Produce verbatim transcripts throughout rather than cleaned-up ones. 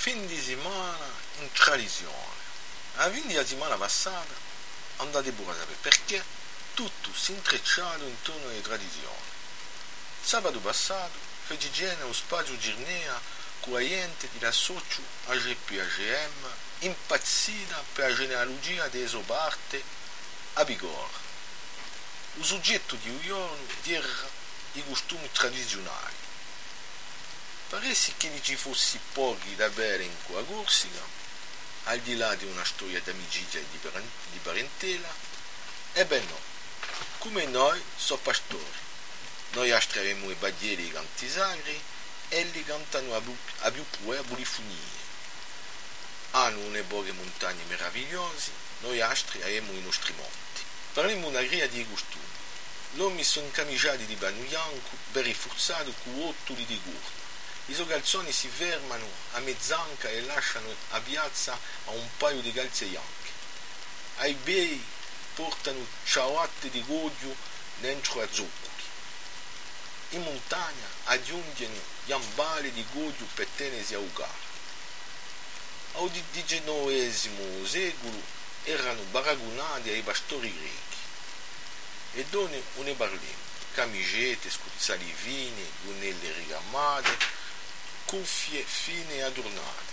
Fin di settimana in tradizione. La fin di settimana passata andate pure a sapere perché tutto si intrecciato intorno alle tradizioni. Sabato passato fece genere lo spazio Girnea con la gente dell'associo A G P A G M impazzita per la genealogia delle sue parti a Bigorra. Il soggetto di un giorno era i costumi tradizionali. Paresse che ci fosse pochi da bere in quella Corsica, al di là di una storia d'amicizia e di parentela. E beh no, come noi so pastori. Noi astraremo i bandieri i canti sacri e li cantano a più pure a bulifonie. Hanno une poche montagne meravigliose, noi astri avremo i nostri monti. Parliamo una gria di costumi. L'uomo sono camiciati di bagno bianco, ben rinforzato con ottoli di curto. I suoi calzoni si fermano a mezz'anca e lasciano a piazza a un paio di calze bianche. Ai bei portano ciabatte di goglio dentro a zoccoli. In montagna aggiungono gambali di goglio per tenersi a ugare. Al diciannovesimo secolo erano paragonati ai pastori greci. E donne ne parliamo, camicette, scozzali fine, gonelle ricamate, cuffie fine e adornate.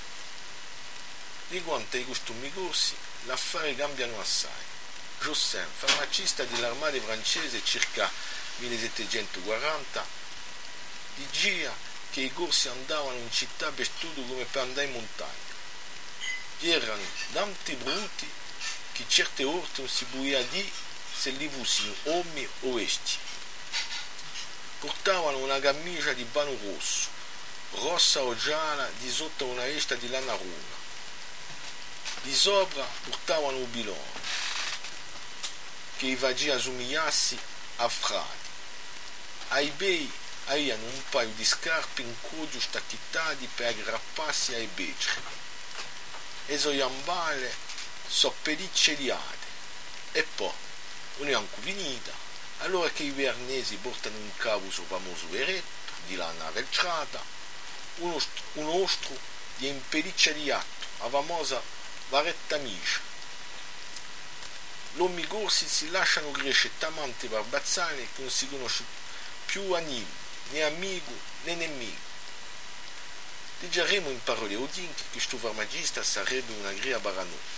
Di quanto ai costumi corsi, l'affare cambiano assai. Jossin, farmacista dell'armata francese circa millesettecentoquaranta, diceva che i corsi andavano in città vestiti come per andare in montagna. Erano tanti brutti che certe volte non si poteva dire se li fossero uomini o vesti. Portavano una camicia di pano rosso, rossa o gialla di sotto una veste di lana runa. Di sopra portavano un bilone che gli faceva somigliarsi a frati. Ai bei avevano un paio di scarpe in cuoio stacchettati per aggrapparsi ai beceri. E so gambale so pediceliate. E poi, non è anche finita, allora che i vernesi portano in capo il suo famoso veretto di lana veltrata, un ostro, un ostro di impediceliato, la famosa varetta micia. L'uomo corsi si lasciano crescere talmente barbazzani che non si conosce più animo, né amico né nemico. Digeremo in parole odinche che sto farmacista sarebbe una grea paranoia.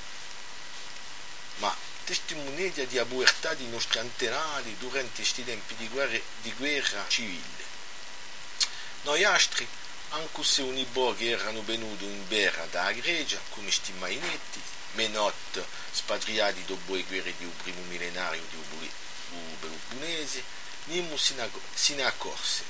Ma testimonia di abuertà dei nostri antenati durante questi tempi di guerra, di guerra civile. Noi astri, anche se ogni pochi erano venuti in berra da Grecia, come sti mainetti, menot spatriati dopo le guerre di un primo millenario di un Peloponnese, nimmo si ne accorse.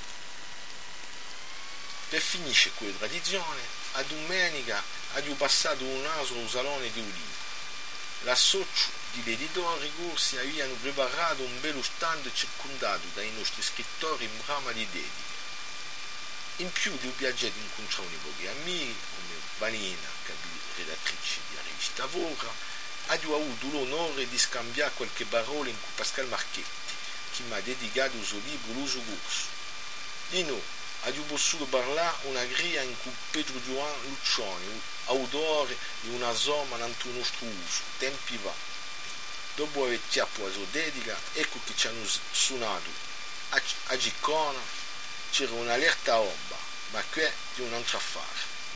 Per finisce quella tradizione, a domenica abbiamo passato un naso al salone di Ulivo. L'associo di editori corsi avevano preparato un bello stand circondato dai nostri scrittori in brama di dedica. In più di un piacere di incontrare pochi amici come Vanina, redattrice di rivista Vora, abbiamo avuto l'onore di scambiare qualche parola con Pascal Marchetti, che mi ha dedicato il suo libro L'uso corso. Di noi abbiamo potuto parlare una gria in cui Pedro Giovan Luccioni, autore di una somma nel nostro uso, tempi va. Dopo aver chiappo la sua dedica, ecco che ci hanno suonato a, a Giccona, c'era un'alerta omba, ma qui di un altro affare.